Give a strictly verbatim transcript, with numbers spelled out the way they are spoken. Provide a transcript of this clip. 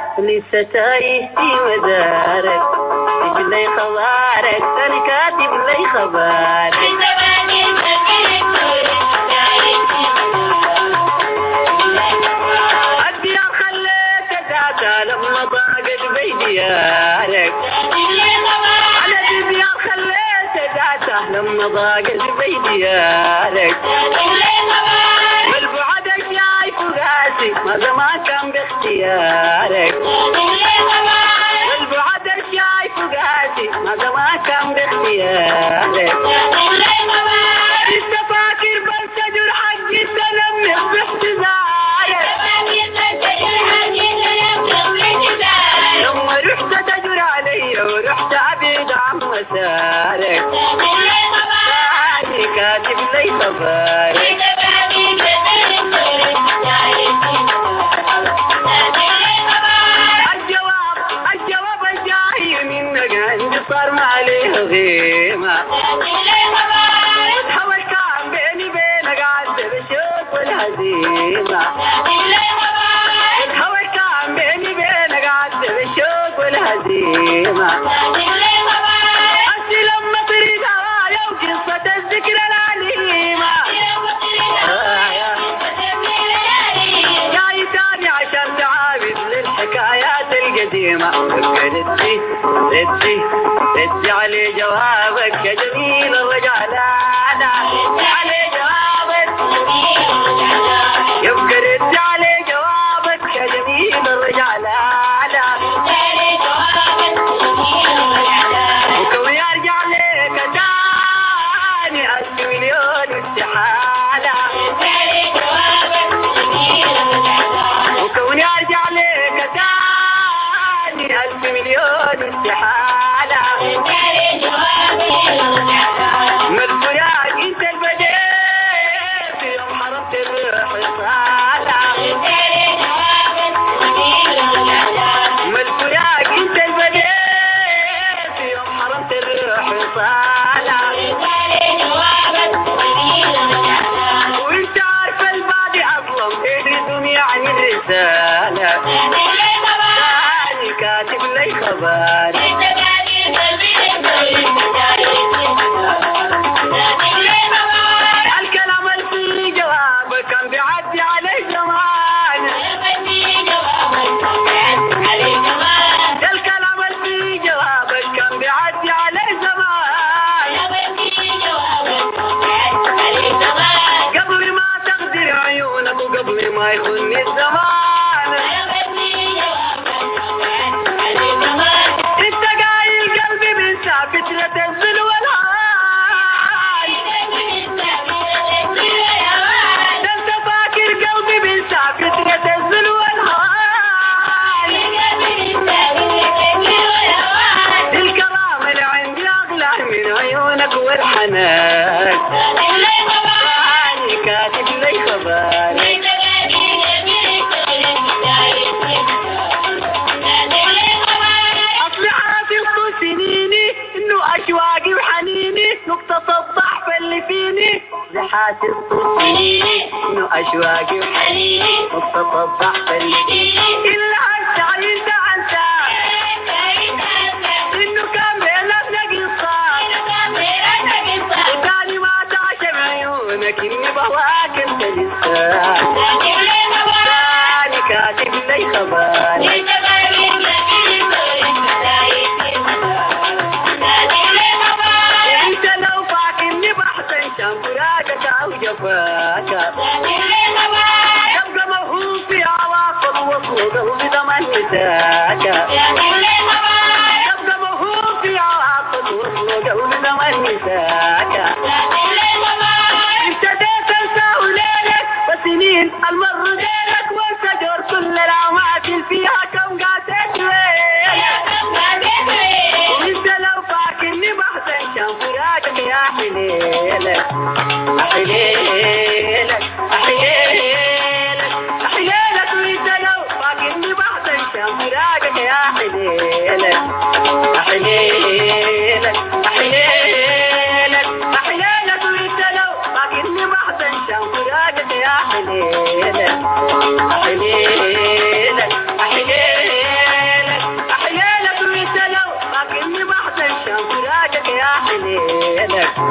لسه تايه في مدارك تجيب لي خبارك أنا كاتب لي خبارك الديار خليت ذاتها لما ضاقت بيديارك على الديار خليت ذاتها لما ضاقت بيديارك والبعد الجاي فقاسي ماذا ما كان باختيارك والبعد الجاي فقاسي ماذا ما كان باختيارك لسه فاكر بنسجر حقي سلم باحتزارك لما رحت تجر علي ورحت ابعد عن مسارك ثاني كاتب لي خبارك الجواب الجواب الجاي منك عندي صار ما عليه غيمة وتحول كان بيني بينك عذب الشوق والهزيمة وتحول كان بيني بينك عذب الشوق والهزيمة أنت لما تريد هوايا وقصة الذكرى الأليمة جاي تاني عشان تعاود للحكايات القديمة ردي ردي ردي علي جوابك يا جميل الرجالانة علي جوابك يبقى ردي علي جوابك يا جميل الرجالانة وكون يرجع لك تاني ألف مليون استحالة وكون يرجع لك تاني ألف مليون استحالة من الفراق انت البديت في يوم حرمت الروح صالة من الفراق انت البديت في يوم حرمت الروح صالة وانت عارف البعد اظلم ايه الدنيا عن الرسالة ثاني كاتب لي خباري الكلام اللي في جوابك كان بيعدي عليه زمان الكلام اللي في جوابك كان بيعدي عليه زمان قبل ما تقدر عيونك وقبل ما يخن الزمان انت قايل قلبي بنسى فترة الظل والهاي انت فاكر قلبي بنسى فترة الظل والهاي الكلام اللي عندي اغلى من عيونك والحنان ثاني كاتب لي خبارك اصلي عاطل سنيني انه اشواقي وحنيني نقطة الضعف اللي فيني زحاتي سنيني انه اشواقي وحنيني نقطة الضعف اللي فيني الا انت انت انت انه كان بيننا قصة وتاني ما تعشم عيونك اني بهواك انت لسه ثاني كاتب لي خبارك انت لو فاكرني بحسن شان فراقك او جفاك يبقى موهوب في عواقب وصوله بضمن نساك يبقى موهوب في عواقب وصوله بضمن نساك انت ديت انساه ليلك وسنين المر ديلك وانت جور كل العوامل فيها كم قاتت ليلك وانت لو فاكرني بحسن شان فراقك يا حليلك احليلك احليلك احليلك وانت لو فاكرني بحسن شان فراقك يا حليلك احليلك احليلك احليلك وانت لو فاكرني بحسن شان فراقك يا حليلك احليلك احليلك أحزن شام فراقك يا حنينك